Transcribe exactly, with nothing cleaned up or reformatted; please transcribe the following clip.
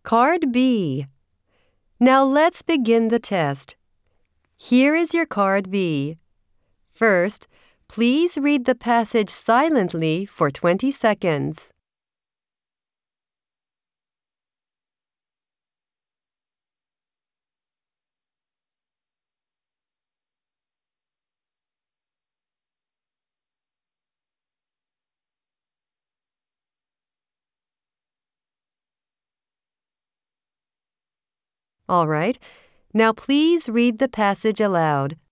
Card B. Now let's begin the test. Here is your card B. First, please read the passage silently for twenty seconds. All right. Now please read the passage aloud.